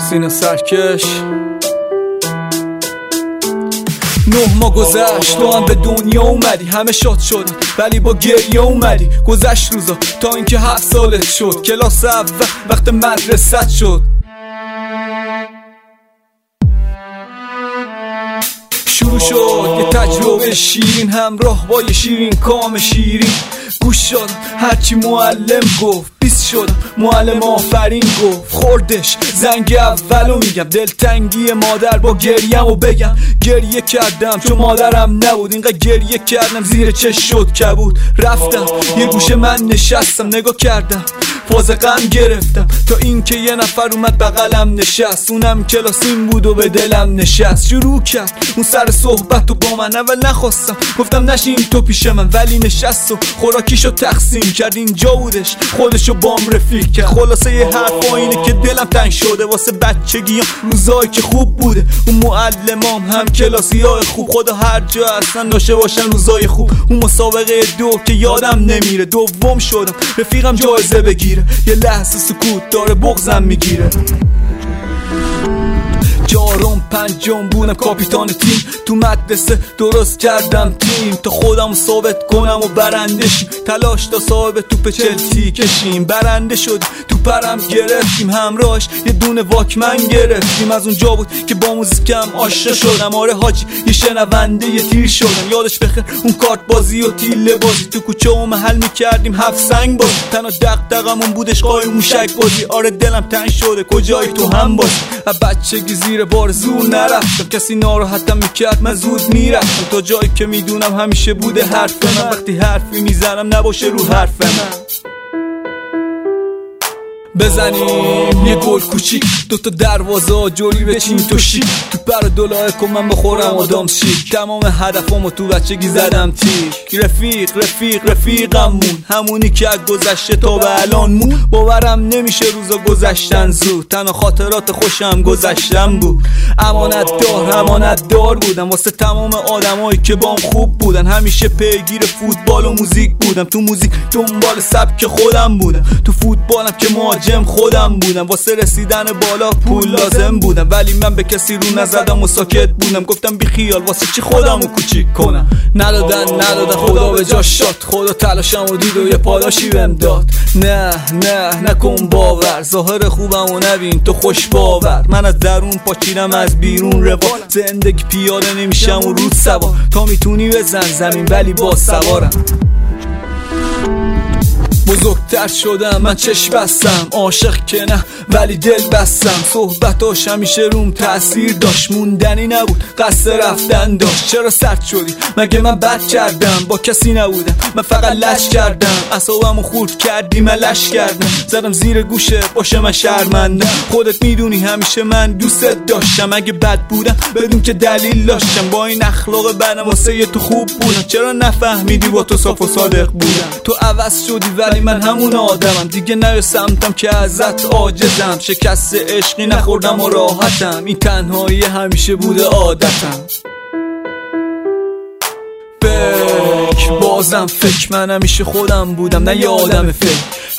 سینه سرکش 9 ماه گذشت تو هم به دنیا اومدی، همه شاد شدن ولی با گریه اومدی. گذشت روزا تا اینکه 7 سالت شد، کلاس اول وقت مدرسه شد. شروع شد یه تجربه شیرین، همراه با یه شیرین کام شیرین. گوش شدم هرچی معلم گفت، 20 شدم معلم آفرین گفت. خوردش زنگ اولو میگم، دلتنگی مادر با گریم و بگم. گریه کردم چون مادرم نبود، اینقدر گریه کردم زیر چش شد کبود. رفتم یه گوشه من نشستم، نگاه کردم فاز غم گرفتم، تا اینکه یه نفر اومد بغلم نشست. اونم کلاسیم بود و به دلم نشست. شروع کرد اون سر صحبت و با من، اول نخواستم گفتم نشین تو پیش من، ولی نشست و خوراکیشو تقسیم کرد. اینجا بودش خودشو بام رفیق کرد. خلاصه یه حرف اینه که دلم تنگ شده واسه بچگیام، روزایی که خوب بوده. اون معلمام هم کلاسیای خوب، خدا هر جا هستن داشته باشن روزای خوب. اون مسابقه 2 که یادم نمیره، دوم شدم رفیقم جایزه بگیره. یه لحظه سکوت داره بغضم میگیره. 4م 5م بودم کاپیتان تیم، تو مدرسه درست کردم تیم تا خودم ثابت کنم و برنده شیم. تلاش تا صاحب توپ چلسی کشیم، برنده شد تو پرم گرفتیم، همراهش یه دونه واکمن گرفتیم. از اونجا بود که با موزیکم آشنا شدم. آره حاجی یه شنونده یه تیر شدم. یادش بخیر اون کارت بازی و تیله بازی، تو کوچه و محل میکردیم 7 سنگ بازی. تنها دغدغمون بودش قایم موشک بازی. آره دلم تنگ شده کجایی تو هم بازی. بچگی زیر بار زور نرفتم، کسی ناراحتم میکرد من زود میرفتم تا جایی که میدونم همیشه بوده حرف من. وقتی حرفی میزنم نباشه رو حرف من. بزنیم یه گل کوچیک، 2 تا دروازه آجوری بچین تو شیک. تو پر دلای کن من بخورم آدم شیک. تمام هدفامو تو بچگی زدم تیک. رفیقمون همونی که از گذشته تا به الان مون. باورم نمیشه روزا گذشتن زود، تنها خاطرات خوشم گذشتن بود. امانت دار بودم واسه تمام آدمایی که بام خوب بودن. همیشه پیگیر فوتبال و موزیک بودم، تو موزیک دنبال سبک خودم بودم. تو فوتبالم که مهاجم خودم بودم، واسه رسیدن بالا پول لازم بودم. ولی من به کسی رو نزدم و ساکت بودم، گفتم بی خیال واسه چی خودمو کوچیک کنم. ندادن خدا به جاش شد، خدا تلاشمو دید و یه پاداشی بهم داد. نه نکن باور، ظاهر خوبم و نبین تو خوش باور. من از درون پاچیدم از بیرون روال، زندگی پیاده نمیشم و رود سوار. تا میتونی بزن زمین ولی با سوارم. بزرگتر شدم من چشم بستم، عاشق که نه ولی دل بستم. صحبتاش همیشه روم تأثیر داشت، موندنی نبود قصد رفتن داشت. چرا سرد شدی مگه من بد کردم؟ با کسی نبودم من فقط لش کردم. اعصابمو خورد کردی من لش کردم، زدم زیر گوشه باشه من شرمندم. خودت میدونی همیشه من دوستت داشتم، اگه بد بودم بدون که دلیل داشتم. با این اخلاق بدم واسه یه تو خوب بودم. چرا نفهمیدی با تو صاف و صادق بودم؟ تو عوض شدی ولی من همون آدمم دیگه. نه سمتم که ازت عاجزم، شکست عشقی نخوردم و راحتم. این تنهایی همیشه بوده عادتم. بازم فکر من همیشه خودم بودم، نه یه آدم فکر.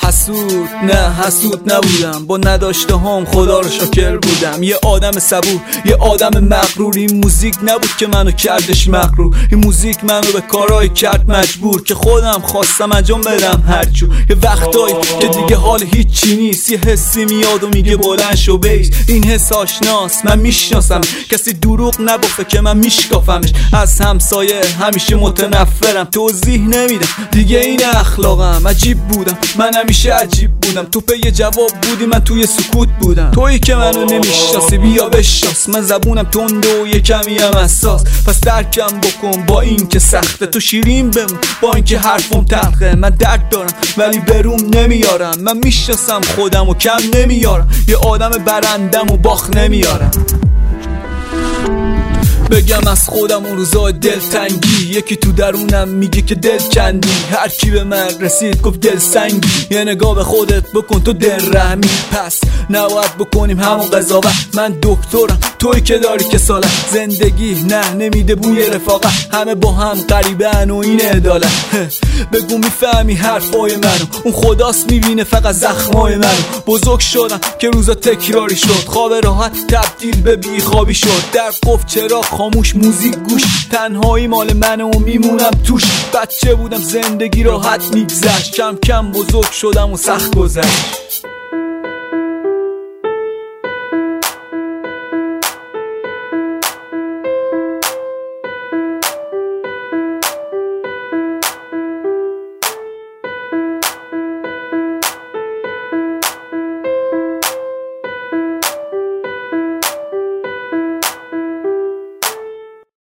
حسود نبودم، با نداشته هام خدا رو شاکر بودم. یه آدم صبور، یه آدم مغرور. این موزیک نبود که منو کردش مغرور، این موزیک منو به کارهای کرد مجبور که خودم خواستم انجام بدم هرچو. یه وقتایی که دیگه حال هیچی نیست، یه حسی میاد و میگه بلند شو بیس. این حس آشناست من میشناسم، کسی دروغ نگفته که من میشکافمش. از همسایه همیشه متنفرم، توضیح نمیدم دیگه این اخلاقم. عجیب بودم من همیشه عجیب بودم، تو پی جواب بودی من توی سکوت بودم. تویی که منو نمیشناسی بیا بشناس، من زبونم تنده و یه کمی هم حساس. پس درکم بکن با این که سخته، تو شیرین بمون با این که حرفم تلخه. من درد دارم ولی بروم نمیارم، من میشناسم خودم و کم نمیارم. یه آدم برندم و باخ نمیارم. بگم از خودم اون روزای دلتنگی، یکی تو درونم میگه که دل کندی. هر کی به من رسید گفت دل سنگی، یه نگاه به خودت بکن تو دل رحمی. پس نباید بکنیم همون قضاوت، من دکترم توی که داری کسالت. زندگی نه نمیده بوی رفاقت، همه با هم غریبن و این عدالت. بگو میفهمی حرفای منو، اون خداست میبینه فقط زخمای منو. بزرگ شدم که روزا تکراری شد، خواب راحت تبدیل به بیخوابی شد. در قفل چراغ خاموش موزیک گوش، تنهایی مال منه و میمونم توش. بچه بودم زندگی راحت میگذشت، کم کم بزرگ شدم و سخت گذشت.